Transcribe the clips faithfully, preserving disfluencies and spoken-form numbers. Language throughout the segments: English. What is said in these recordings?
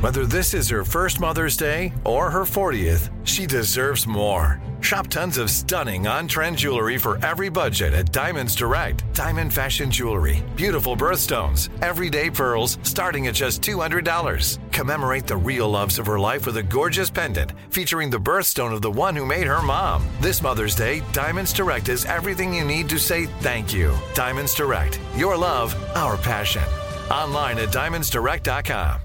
Whether this is her first Mother's Day or her fortieth, she deserves more. Shop tons of stunning on-trend jewelry for every budget at Diamonds Direct. Diamond fashion jewelry, beautiful birthstones, everyday pearls starting at just two hundred dollars. Commemorate the real loves of her life with a gorgeous pendant featuring the birthstone of the one who made her mom. This Mother's Day, Diamonds Direct is everything you need to say thank you. Diamonds Direct, your love, our passion. Online at diamonds direct dot com.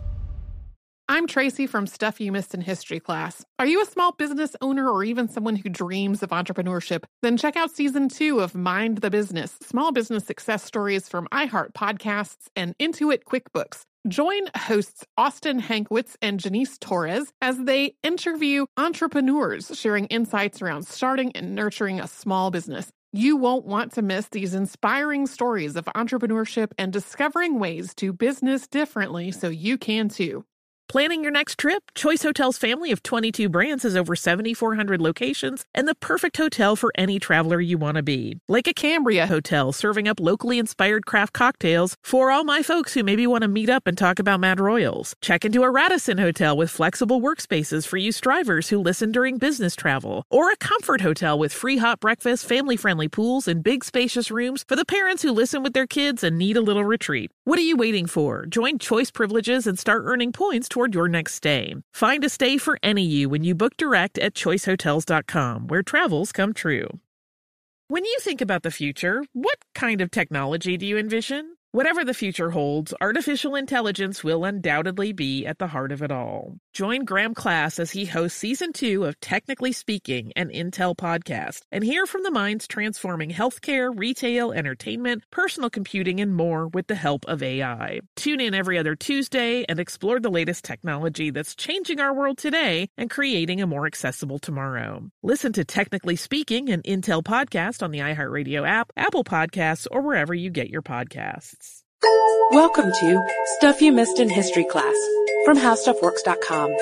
I'm Tracy from Stuff You Missed in History class. Are you a small business owner or even someone who dreams of entrepreneurship? Then check out season two of Mind the Business, Small Business Success Stories from iHeart Podcasts and Intuit QuickBooks. Join hosts Austin Hankwitz and Janice Torres as they interview entrepreneurs sharing insights around starting and nurturing a small business. You won't want to miss these inspiring stories of entrepreneurship and discovering ways to business differently so you can too. Planning your next trip? Choice Hotels' family of twenty-two brands has over seven thousand four hundred locations and the perfect hotel for any traveler you want to be. Like a Cambria Hotel, serving up locally inspired craft cocktails for all my folks who maybe want to meet up and talk about Mad Royals. Check into a Radisson Hotel with flexible workspaces for you strivers who listen during business travel. Or a Comfort Hotel with free hot breakfast, family-friendly pools, and big spacious rooms for the parents who listen with their kids and need a little retreat. What are you waiting for? Join Choice Privileges and start earning points toward your next stay. Find a stay for any you when you book direct at choice hotels dot com, where travels come true. When you think about the future, what kind of technology do you envision? Whatever the future holds, artificial intelligence will undoubtedly be at the heart of it all. Join Graham Class as he hosts season two of Technically Speaking, an Intel podcast, and hear from the minds transforming healthcare, retail, entertainment, personal computing, and more with the help of A I. Tune in every other Tuesday and explore the latest technology that's changing our world today and creating a more accessible tomorrow. Listen to Technically Speaking, an Intel podcast on the iHeartRadio app, Apple Podcasts, or wherever you get your podcasts. Welcome to Stuff You Missed in History class from how stuff works dot com.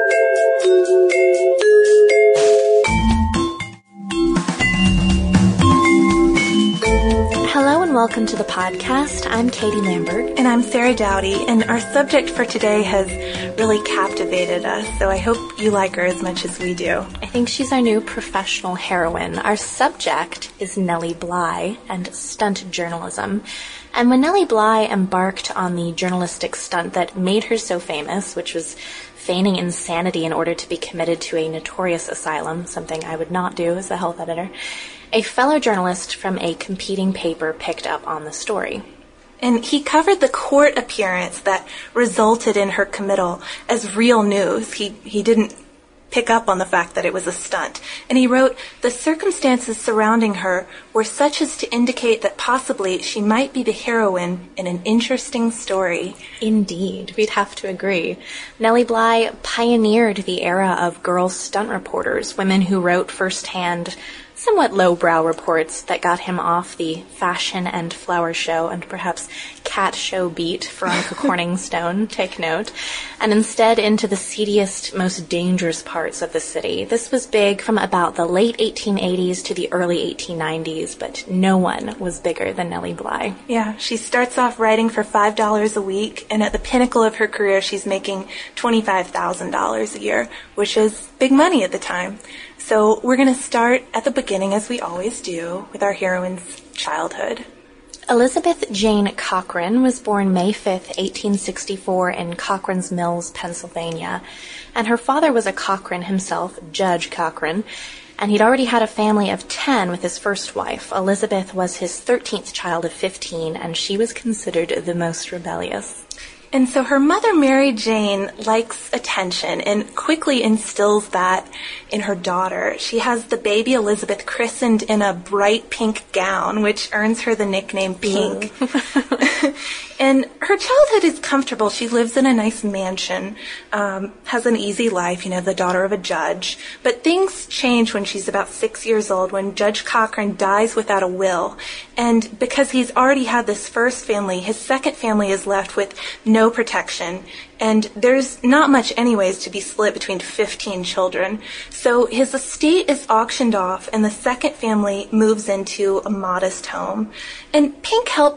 Hello and welcome to the podcast. I'm Katie Lambert. And I'm Sarah Dowdy, and our subject for today has really captivated us, so I hope you like her as much as we do. I think she's our new professional heroine. Our subject is Nellie Bly and stunt journalism. And when Nellie Bly embarked on the journalistic stunt that made her so famous, which was feigning insanity in order to be committed to a notorious asylum, something I would not do as a health editor, a fellow journalist from a competing paper picked up on the story. And he covered the court appearance that resulted in her committal as real news. He he didn't pick up on the fact that it was a stunt. And he wrote, "The circumstances surrounding her were such as to indicate that possibly she might be the heroine in an interesting story." Indeed, we'd have to agree. Nellie Bly pioneered the era of girl stunt reporters, women who wrote firsthand somewhat lowbrow reports that got him off the fashion and flower show and perhaps cat show beat, Veronica Corningstone, take note, and instead into the seediest, most dangerous parts of the city. This was big from about the late eighteen eighties to the early eighteen nineties, but no one was bigger than Nellie Bly. Yeah, she starts off writing for five dollars a week, and at the pinnacle of her career, she's making twenty-five thousand dollars a year, which is big money at the time. So we're going to start at the beginning, as we always do, with our heroine's childhood. Elizabeth Jane Cochran was born May fifth, eighteen sixty-four in Cochran's Mills, Pennsylvania. And her father was a Cochran himself, Judge Cochran, and he'd already had a family of ten with his first wife. Elizabeth was his thirteenth child of fifteen, and she was considered the most rebellious. And so her mother, Mary Jane, likes attention and quickly instills that in her daughter. She has the baby Elizabeth christened in a bright pink gown, which earns her the nickname Pink. And her childhood is comfortable. She lives in a nice mansion, um, has an easy life, you know, the daughter of a judge. But things change when she's about six years old, when Judge Cochran dies without a will. And because he's already had this first family, his second family is left with no protection. And there's not much anyways to be split between fifteen children. So his estate is auctioned off, and the second family moves into a modest home. And Pink helps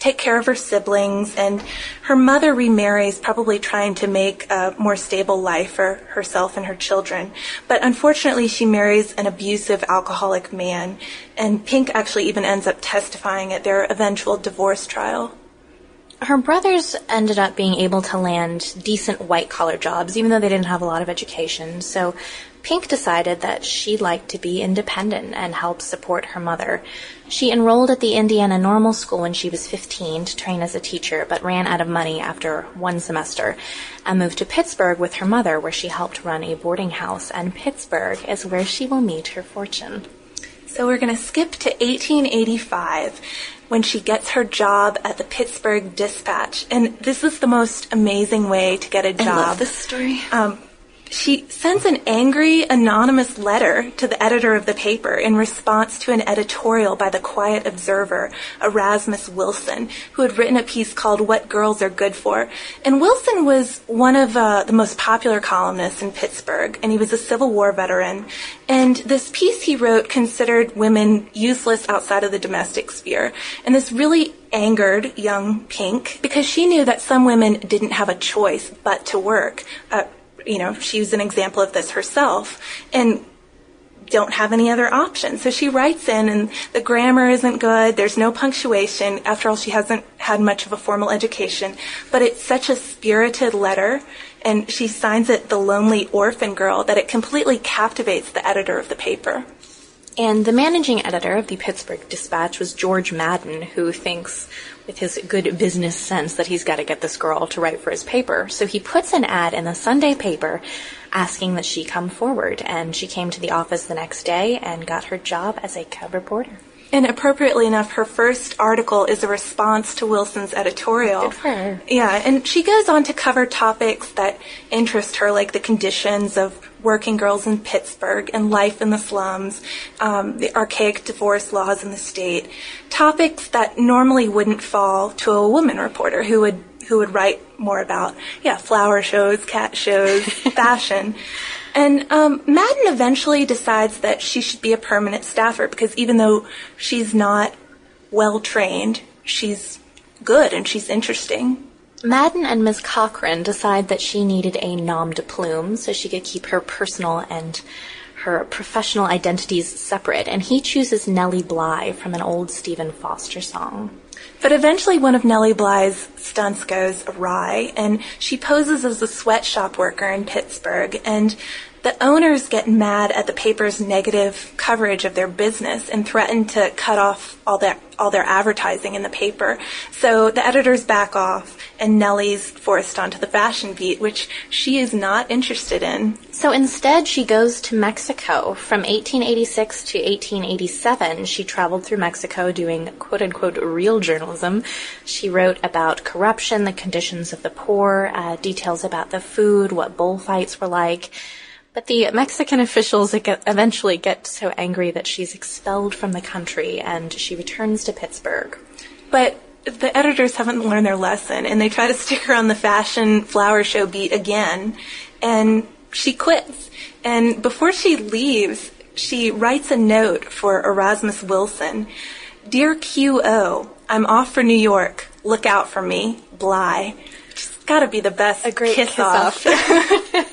take care of her siblings, and her mother remarries, probably trying to make a more stable life for herself and her children. But unfortunately, she marries an abusive alcoholic man, and Pink actually even ends up testifying at their eventual divorce trial. Her brothers ended up being able to land decent white-collar jobs, even though they didn't have a lot of education. So Pink decided that she'd like to be independent and help support her mother. She enrolled at the Indiana Normal School when she was fifteen to train as a teacher, but ran out of money after one semester and moved to Pittsburgh with her mother, where she helped run a boarding house, and Pittsburgh is where she will meet her fortune. So we're going to skip to eighteen eighty-five, when she gets her job at the Pittsburgh Dispatch. And this is the most amazing way to get a job. I love this story. Um, she sends an angry, anonymous letter to the editor of the paper in response to an editorial by the Quiet Observer, Erasmus Wilson, who had written a piece called What Girls Are Good For. And Wilson was one of uh, the most popular columnists in Pittsburgh, and he was a Civil War veteran. And this piece he wrote considered women useless outside of the domestic sphere. And this really angered young Pink, because she knew that some women didn't have a choice but to work. Uh, you know, she was an example of this herself, and don't have any other option. So she writes in, and the grammar isn't good, there's no punctuation. After all, she hasn't had much of a formal education, but it's such a spirited letter, and she signs it The Lonely Orphan Girl, that it completely captivates the editor of the paper. And the managing editor of the Pittsburgh Dispatch was George Madden, who thinks, with his good business sense, that he's got to get this girl to write for his paper. So he puts an ad in the Sunday paper asking that she come forward, and she came to the office the next day and got her job as a cub reporter. And appropriately enough, her first article is a response to Wilson's editorial. Good for her. Yeah, and she goes on to cover topics that interest her, like the conditions of working girls in Pittsburgh and life in the slums, um, the archaic divorce laws in the state, topics that normally wouldn't fall to a woman reporter who would who would write more about, yeah, flower shows, cat shows, fashion. And um, Madden eventually decides that she should be a permanent staffer, because even though she's not well-trained, she's good and she's interesting. Madden and Miss Cochran decide that she needed a nom de plume so she could keep her personal and her professional identities separate, and he chooses Nellie Bly from an old Stephen Foster song. But eventually one of Nellie Bly's stunts goes awry, and she poses as a sweatshop worker in Pittsburgh, and the owners get mad at the paper's negative coverage of their business and threaten to cut off all their all their advertising in the paper. So the editors back off, and Nellie's forced onto the fashion beat, which she is not interested in. So instead, she goes to Mexico. From eighteen eighty-six to eighteen eighty-seven, she traveled through Mexico doing quote-unquote real journalism. She wrote about corruption, the conditions of the poor, uh, details about the food, what bullfights were like. But the Mexican officials eventually get so angry that she's expelled from the country, and she returns to Pittsburgh. But the editors haven't learned their lesson, and they try to stick her on the fashion flower show beat again, and she quits. And before she leaves, she writes a note for Erasmus Wilson. Dear Q O, I'm off for New York. Look out for me. Bly. It's gotta be the best a great kiss, kiss off. off.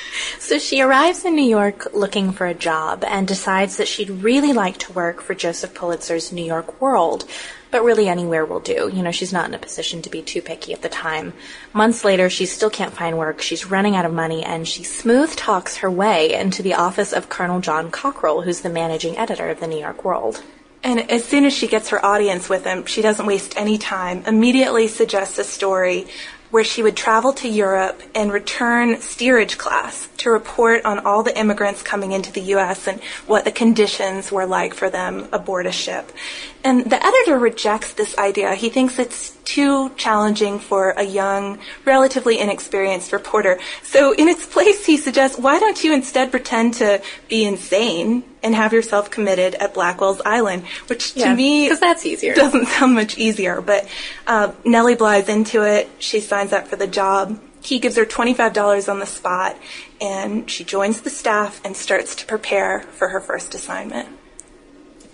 So she arrives in New York looking for a job and decides that she'd really like to work for Joseph Pulitzer's New York World, but really anywhere will do. You know, she's not in a position to be too picky at the time. Months later, she still can't find work. She's running out of money, and she smooth talks her way into the office of Colonel John Cockrell, who's the managing editor of the New York World. And as soon as she gets her audience with him, she doesn't waste any time, immediately suggests a story where she would travel to Europe and return steerage class to report on all the immigrants coming into the U S and what the conditions were like for them aboard a ship. And the editor rejects this idea. He thinks it's too challenging for a young, relatively inexperienced reporter. So in its place, he suggests, why don't you instead pretend to be insane and have yourself committed at Blackwell's Island, which yeah, to me because that's easier. Doesn't sound much easier. But uh, Nellie Bly's into it. She signs up for the job. He gives her twenty-five dollars on the spot, and she joins the staff and starts to prepare for her first assignment.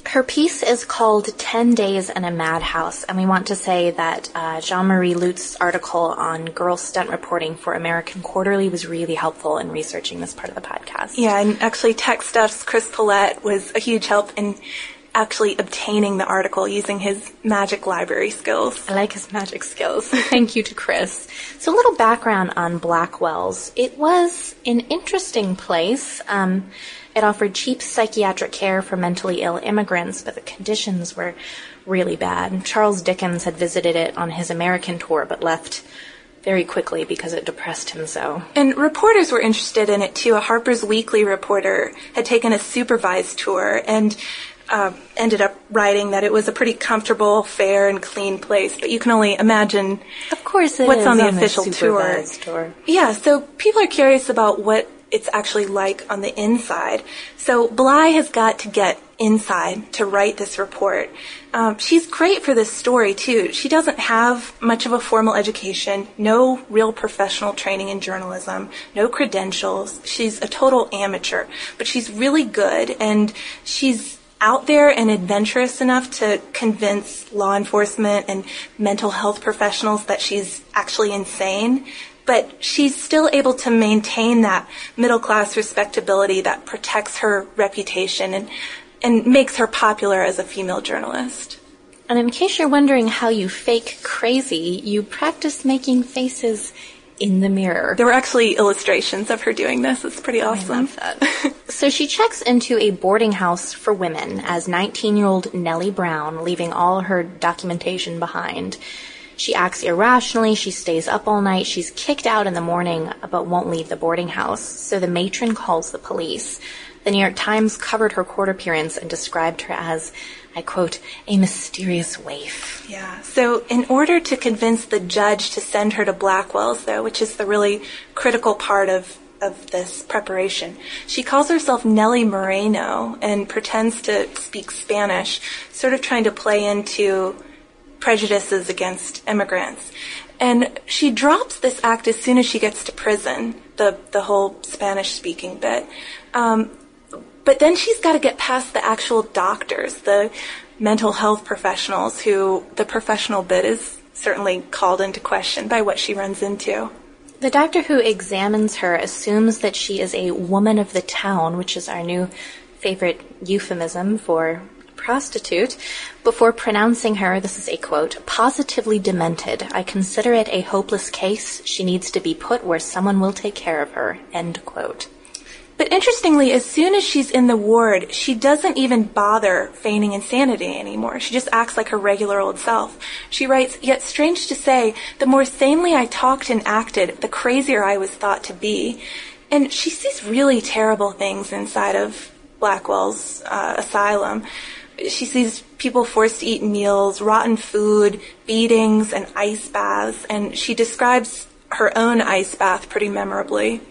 Her piece is called Ten Days in a Madhouse, and we want to say that uh, Jean-Marie Lutz's article on girl stunt reporting for American Quarterly was really helpful in researching this part of the podcast. Yeah, and actually Tech Stuff's Chris Paulette was a huge help in actually obtaining the article using his magic library skills. I like his magic skills. Thank you to Chris. So a little background on Blackwell's. It was an interesting place. Um, it offered cheap psychiatric care for mentally ill immigrants, but the conditions were really bad. Charles Dickens had visited it on his American tour, but left very quickly because it depressed him so. And reporters were interested in it too. A Harper's Weekly reporter had taken a supervised tour and Uh, ended up writing that it was a pretty comfortable, fair, and clean place. But you can only imagine of course it what's is on the on official the tour. tour. Yeah, so people are curious about what it's actually like on the inside. So Bly has got to get inside to write this report. Um, she's great for this story, too. She doesn't have much of a formal education, no real professional training in journalism, no credentials. She's a total amateur, but she's really good, and she's out there and adventurous enough to convince law enforcement and mental health professionals that she's actually insane. But she's still able to maintain that middle-class respectability that protects her reputation and, and makes her popular as a female journalist. And in case you're wondering how you fake crazy, you practice making faces in the mirror. There were actually illustrations of her doing this. It's pretty awesome. I love that. So she checks into a boarding house for women as nineteen-year-old Nellie Brown, leaving all her documentation behind. She acts irrationally, she stays up all night, she's kicked out in the morning, but won't leave the boarding house. So the matron calls the police. The New York Times covered her court appearance and described her as, I quote, a mysterious waif. Yeah. So in order to convince the judge to send her to Blackwell's, though, which is the really critical part of, of this preparation, she calls herself Nellie Moreno and pretends to speak Spanish, sort of trying to play into prejudices against immigrants. And she drops this act as soon as she gets to prison, the, the whole Spanish-speaking bit. Um, But then she's got to get past the actual doctors, the mental health professionals, who the professional bit is certainly called into question by what she runs into. The doctor who examines her assumes that she is a woman of the town, which is our new favorite euphemism for prostitute, before pronouncing her, this is a quote, positively demented. I consider it a hopeless case. She needs to be put where someone will take care of her, end quote. But interestingly, as soon as she's in the ward, she doesn't even bother feigning insanity anymore. She just acts like her regular old self. She writes, yet strange to say, the more sanely I talked and acted, the crazier I was thought to be. And she sees really terrible things inside of Blackwell's uh, asylum. She sees people forced to eat meals, rotten food, beatings, and ice baths. And she describes her own ice bath pretty memorably.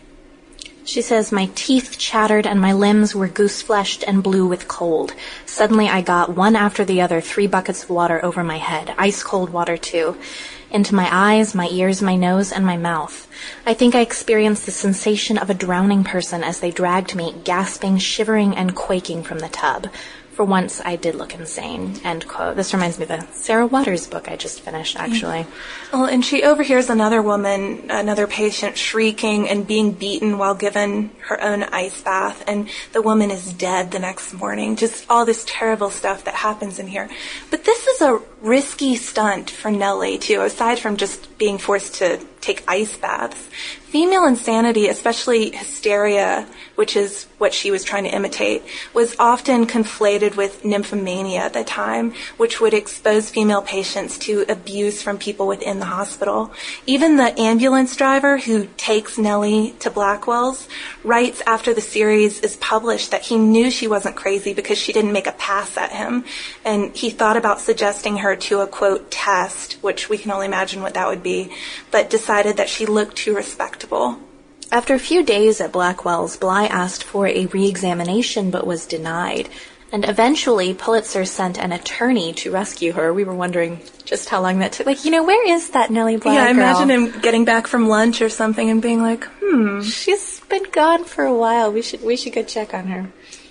She says, my teeth chattered and my limbs were goose-fleshed and blue with cold. Suddenly I got, one after the other, three buckets of water over my head, ice-cold water too, into my eyes, my ears, my nose, and my mouth. I think I experienced the sensation of a drowning person as they dragged me, gasping, shivering, and quaking from the tub. For once, I did look insane, end quote. This reminds me of the Sarah Waters book I just finished, actually. Well, and she overhears another woman, another patient, shrieking and being beaten while given her own ice bath, and the woman is dead the next morning. Just all this terrible stuff that happens in here. But this is a risky stunt for Nellie, too, aside from just being forced to take ice baths. Female insanity, especially hysteria, which is what she was trying to imitate, was often conflated with nymphomania at the time, which would expose female patients to abuse from people within the hospital. Even the ambulance driver who takes Nellie to Blackwell's writes after the series is published that he knew she wasn't crazy because she didn't make a pass at him, and he thought about suggesting her to a, quote, test, which we can only imagine what that would be, but decided that she looked too respectable. After a few days at Blackwell's, Bly asked for a re-examination but was denied. And eventually, Pulitzer sent an attorney to rescue her. We were wondering just how long that took. Like, you know, where is that Nellie Bly Yeah, I girl? imagine him getting back from lunch or something and being like, hmm. She's been gone for a while. We should we should go check on her.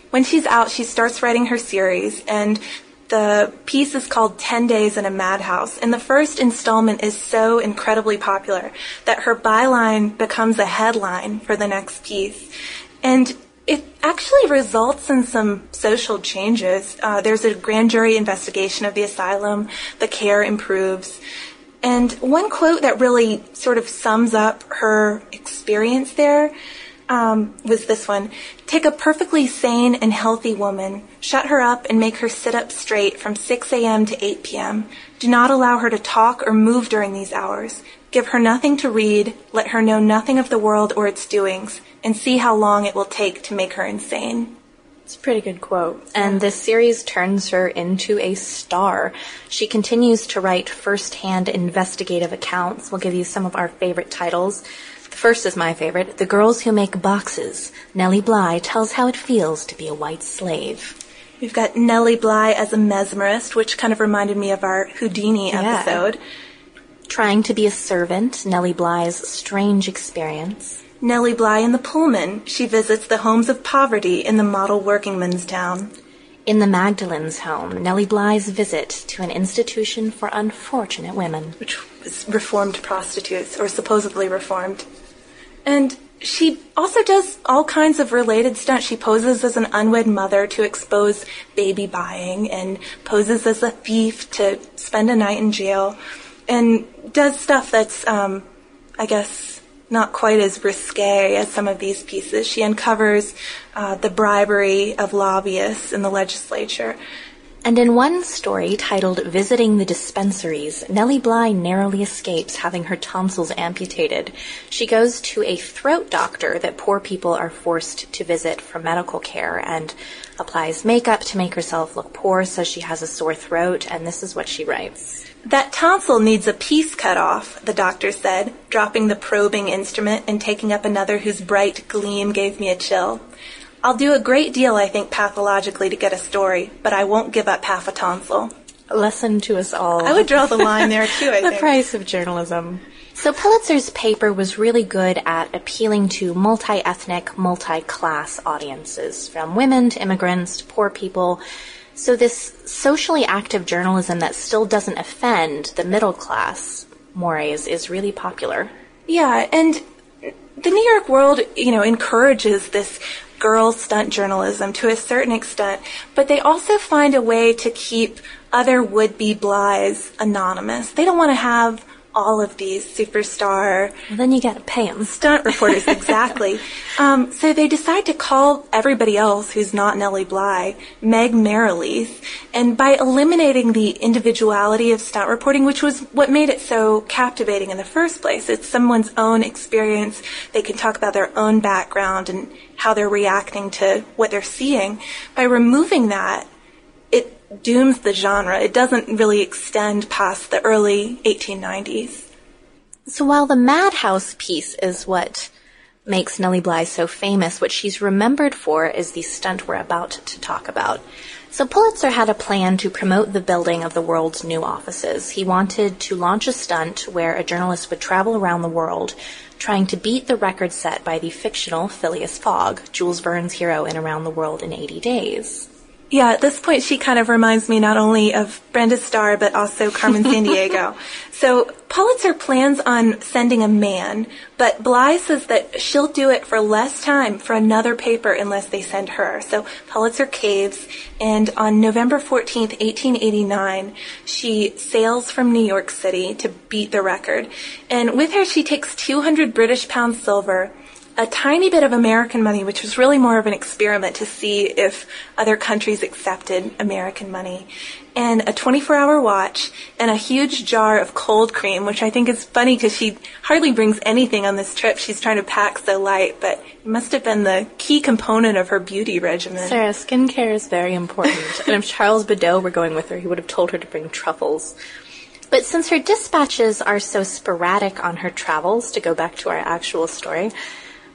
when she's out, she starts writing her series, and the piece is called Ten Days in a Madhouse. And the first installment is so incredibly popular that her byline becomes a headline for the next piece. And it actually results in some social changes. Uh, there's a grand jury investigation of the asylum. The care improves. And one quote that really sort of sums up her experience there um, was this one. Take a perfectly sane and healthy woman, shut her up and make her sit up straight from six a.m. to eight p.m. Do not allow her to talk or move during these hours. Give her nothing to read, let her know nothing of the world or its doings, and see how long it will take to make her insane. It's a pretty good quote. And this series turns her into a star. She continues to write first-hand investigative accounts. We'll give you some of our favorite titles. The first is my favorite, The Girls Who Make Boxes. Nellie Bly tells how it feels to be a white slave. We've got Nellie Bly as a mesmerist, which kind of reminded me of our Houdini episode. Yeah. Trying to be a servant, Nellie Bly's strange experience. Nellie Bly in the Pullman. She visits the homes of poverty in the model workingman's town. In the Magdalene's home, Nellie Bly's visit to an institution for unfortunate women. Which was reformed prostitutes, or supposedly reformed. And she also does all kinds of related stunts. She poses as an unwed mother to expose baby buying, and poses as a thief to spend a night in jail, and does stuff that's, um, I guess, not quite as risque as some of these pieces. She uncovers uh, the bribery of lobbyists in the legislature. And in one story titled Visiting the Dispensaries, Nellie Bly narrowly escapes having her tonsils amputated. She goes to a throat doctor that poor people are forced to visit for medical care and applies makeup to make herself look poor, so she has a sore throat, and this is what she writes. That tonsil needs a piece cut off, the doctor said, dropping the probing instrument and taking up another whose bright gleam gave me a chill. I'll do a great deal, I think, pathologically to get a story, but I won't give up half a tonsil. A lesson to us all. I would draw the line there, too, I the think. The price of journalism. So Pulitzer's paper was really good at appealing to multi-ethnic, multi-class audiences, from women to immigrants to poor people. So this socially active journalism that still doesn't offend the middle class mores is really popular. Yeah, and the New York World, you know, encourages this girl stunt journalism to a certain extent, but they also find a way to keep other would-be Blys anonymous. They don't want to have all of these superstar... Well, then you gotta pay them. Stunt reporters, exactly. um, so they decide to call everybody else who's not Nellie Bly Meg Merrilees, and by eliminating the individuality of stunt reporting, which was what made it so captivating in the first place. It's someone's own experience. They can talk about their own background and how they're reacting to what they're seeing. By removing that, it dooms the genre. It doesn't really extend past the early eighteen nineties. So while the Madhouse piece is what makes Nellie Bly so famous, what she's remembered for is the stunt we're about to talk about. So Pulitzer had a plan to promote the building of the world's new offices. He wanted to launch a stunt where a journalist would travel around the world trying to beat the record set by the fictional Phileas Fogg, Jules Verne's hero in Around the World in eighty days. Yeah, at this point, she kind of reminds me not only of Brenda Starr, but also Carmen Sandiego. So Pulitzer plans on sending a man, but Bly says that she'll do it for less time for another paper unless they send her. So Pulitzer caves, and on November fourteenth, eighteen eighty-nine, she sails from New York City to beat the record. And with her, she takes two hundred British pounds silver, a tiny bit of American money, which was really more of an experiment to see if other countries accepted American money, and a twenty-four hour watch, and a huge jar of cold cream, which I think is funny because she hardly brings anything on this trip. She's trying to pack so light, but it must have been the key component of her beauty regimen. Sarah, skincare is very important. And if Charles Bedaux were going with her, he would have told her to bring truffles. But since her dispatches are so sporadic on her travels, to go back to our actual story,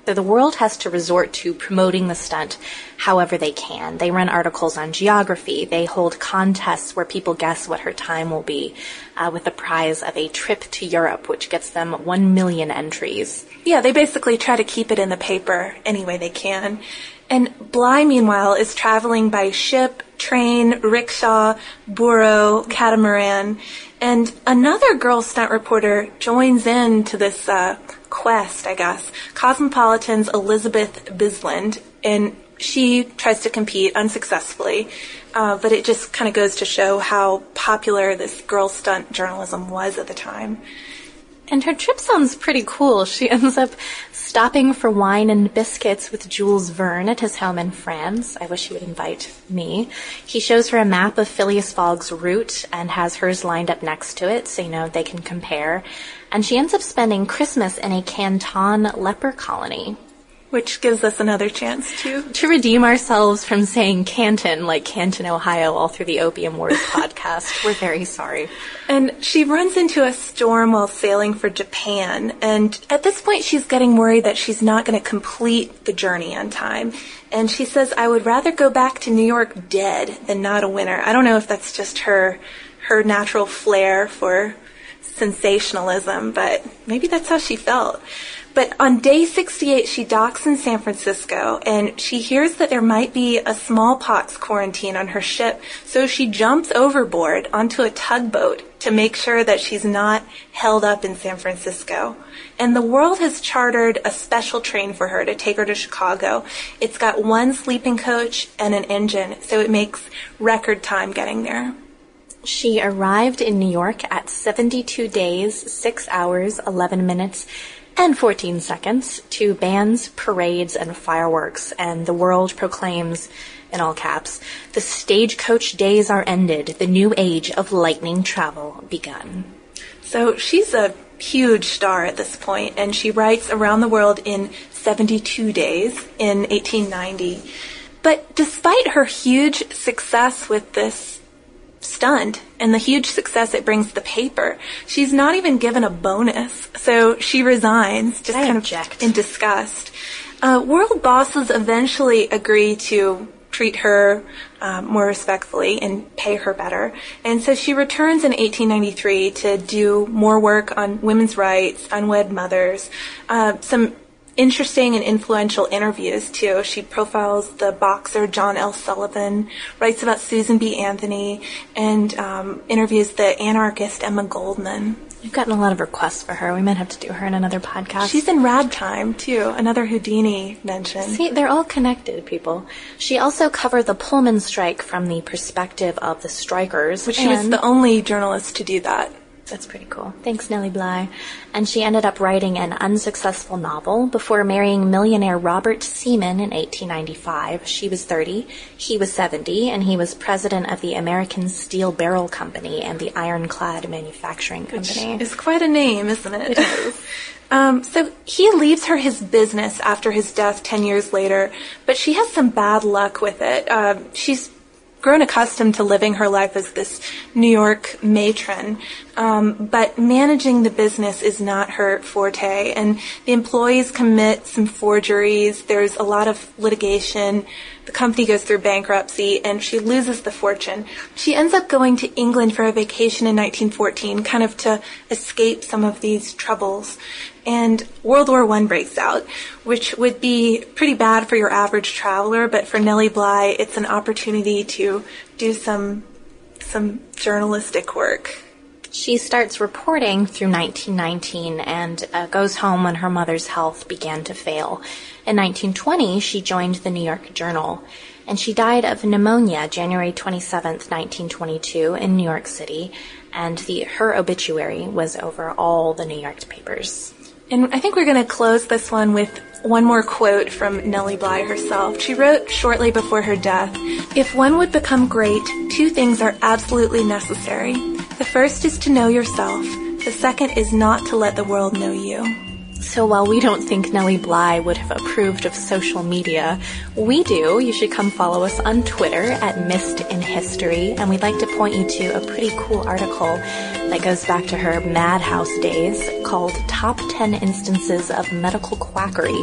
So the world has to resort to promoting the stunt however they can. They run articles on geography. They hold contests where people guess what her time will be, uh, with the prize of a trip to Europe, which gets them one million entries. Yeah, they basically try to keep it in the paper any way they can. And Bly, meanwhile, is traveling by ship, train, rickshaw, burro, catamaran. And another girl stunt reporter joins in to this uh, quest, I guess, Cosmopolitan's Elizabeth Bisland. And she tries to compete unsuccessfully, uh, but it just kind of goes to show how popular this girl stunt journalism was at the time. And her trip sounds pretty cool. She ends up stopping for wine and biscuits with Jules Verne at his home in France. I wish he would invite me. He shows her a map of Phileas Fogg's route and has hers lined up next to it, so, you know, they can compare. And she ends up spending Christmas in a Canton leper colony. Which gives us another chance to... To redeem ourselves from saying Canton, like Canton, Ohio, all through the Opium Wars podcast. We're very sorry. And she runs into a storm while sailing for Japan. And at this point, she's getting worried that she's not going to complete the journey on time. And she says, I would rather go back to New York dead than not a winner. I don't know if that's just her, her natural flair for sensationalism, but maybe that's how she felt. But on day sixty-eight, she docks in San Francisco, and she hears that there might be a smallpox quarantine on her ship, so she jumps overboard onto a tugboat to make sure that she's not held up in San Francisco. And the world has chartered a special train for her to take her to Chicago. It's got one sleeping coach and an engine, so it makes record time getting there. She arrived in New York at seventy-two days, six hours, eleven minutes, and fourteen seconds to bands, parades, and fireworks, and the world proclaims, in all caps, the stagecoach days are ended, the new age of lightning travel begun. So she's a huge star at this point, and she writes around the world in seventy-two days in eighteen ninety. But despite her huge success with this stunt and the huge success it brings to the paper, she's not even given a bonus. So she resigns, just I kind object. of in disgust. Uh, world bosses eventually agree to treat her um, more respectfully and pay her better. And so she returns in eighteen ninety-three to do more work on women's rights, unwed mothers, uh, some interesting and influential interviews, too. She profiles the boxer John L. Sullivan, writes about Susan B. Anthony, and um, interviews the anarchist Emma Goldman. We've gotten a lot of requests for her. We might have to do her in another podcast. She's in Ragtime, too, another Houdini mention. See, they're all connected, people. She also covered the Pullman strike from the perspective of the strikers. But she was the only journalist to do that. That's pretty cool. Thanks, Nellie Bly. And she ended up writing an unsuccessful novel before marrying millionaire Robert Seaman in eighteen ninety-five. She was thirty, he was seventy, and he was president of the American Steel Barrel Company and the Ironclad Manufacturing Company. Which is quite a name, isn't it? It is. Um, so he leaves her his business after his death ten years later, but she has some bad luck with it. Uh, she's grown accustomed to living her life as this New York matron, um, but managing the business is not her forte, and the employees commit some forgeries. There's a lot of litigation. The company goes through bankruptcy, and she loses the fortune. She ends up going to England for a vacation in nineteen fourteen, kind of to escape some of these troubles. And World War One breaks out, which would be pretty bad for your average traveler, but for Nellie Bly, it's an opportunity to do some some journalistic work. She starts reporting through nineteen nineteen and uh, goes home when her mother's health began to fail. In nineteen twenty, she joined the New York Journal, and she died of pneumonia January twenty-seventh, nineteen twenty-two in New York City, and the her obituary was over all the New York papers. And I think we're going to close this one with one more quote from Nellie Bly herself. She wrote shortly before her death, "If one would become great, two things are absolutely necessary. The first is to know yourself. The second is not to let the world know you." So while we don't think Nellie Bly would have approved of social media, we do. You should come follow us on Twitter at Missed in History, and we'd like to point you to a pretty cool article that goes back to her madhouse days called Top ten Instances of Medical Quackery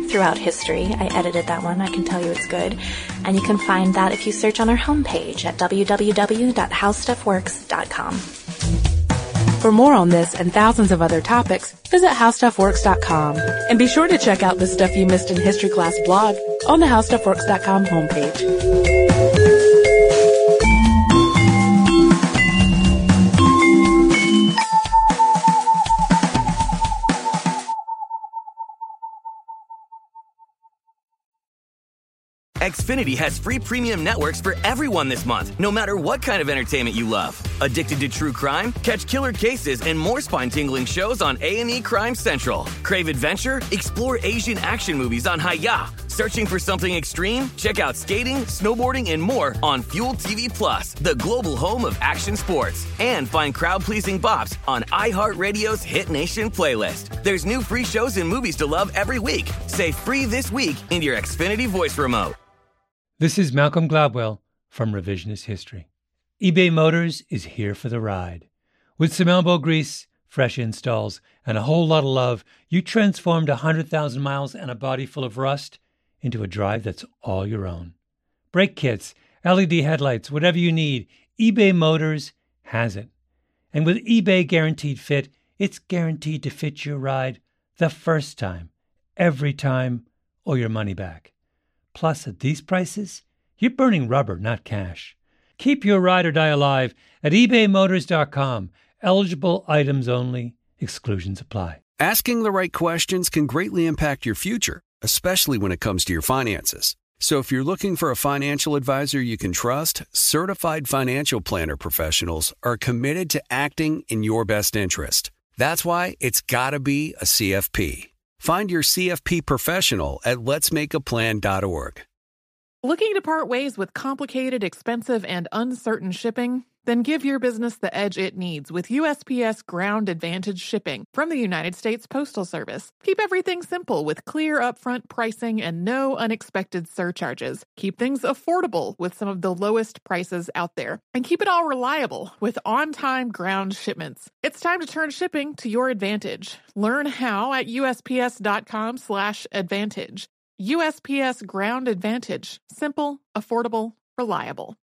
throughout history. I edited that one. I can tell you it's good. And you can find that if you search on our homepage at w w w dot how stuff works dot com. For more on this and thousands of other topics, visit how stuff works dot com. And be sure to check out the Stuff You Missed in History Class blog on the how stuff works dot com homepage. Xfinity has free premium networks for everyone this month, no matter what kind of entertainment you love. Addicted to true crime? Catch killer cases and more spine-tingling shows on A and E Crime Central. Crave adventure? Explore Asian action movies on Hi-Ya. Searching for something extreme? Check out skating, snowboarding, and more on Fuel T V Plus, the global home of action sports. And find crowd-pleasing bops on iHeartRadio's Hit Nation playlist. There's new free shows and movies to love every week. Say free this week in your Xfinity voice remote. This is Malcolm Gladwell from Revisionist History. eBay Motors is here for the ride. With some elbow grease, fresh installs, and a whole lot of love, you transformed one hundred thousand miles and a body full of rust into a drive that's all your own. Brake kits, L E D headlights, whatever you need, eBay Motors has it. And with eBay Guaranteed Fit, it's guaranteed to fit your ride the first time, every time, or your money back. Plus, at these prices, you're burning rubber, not cash. Keep your ride or die alive at ebay motors dot com. Eligible items only. Exclusions apply. Asking the right questions can greatly impact your future, especially when it comes to your finances. So if you're looking for a financial advisor you can trust, certified financial planner professionals are committed to acting in your best interest. That's why it's got to be a C F P. Find your C F P professional at lets make a plan dot org. Looking to part ways with complicated, expensive, and uncertain shipping? Then give your business the edge it needs with U S P S Ground Advantage shipping from the United States Postal Service. Keep everything simple with clear upfront pricing and no unexpected surcharges. Keep things affordable with some of the lowest prices out there. And keep it all reliable with on-time ground shipments. It's time to turn shipping to your advantage. Learn how at U S P S dot com slash advantage. U S P S Ground Advantage. Simple, affordable, reliable.